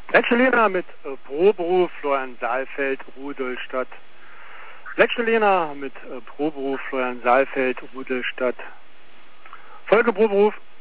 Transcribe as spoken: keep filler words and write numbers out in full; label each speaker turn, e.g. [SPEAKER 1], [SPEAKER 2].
[SPEAKER 1] Letzte Lena mit äh, Proberuf Florian Saalfeld, Rudolstadt. Letzte Lena mit äh, Proberuf Florian Saalfeld, Rudolstadt. Folgeproberuf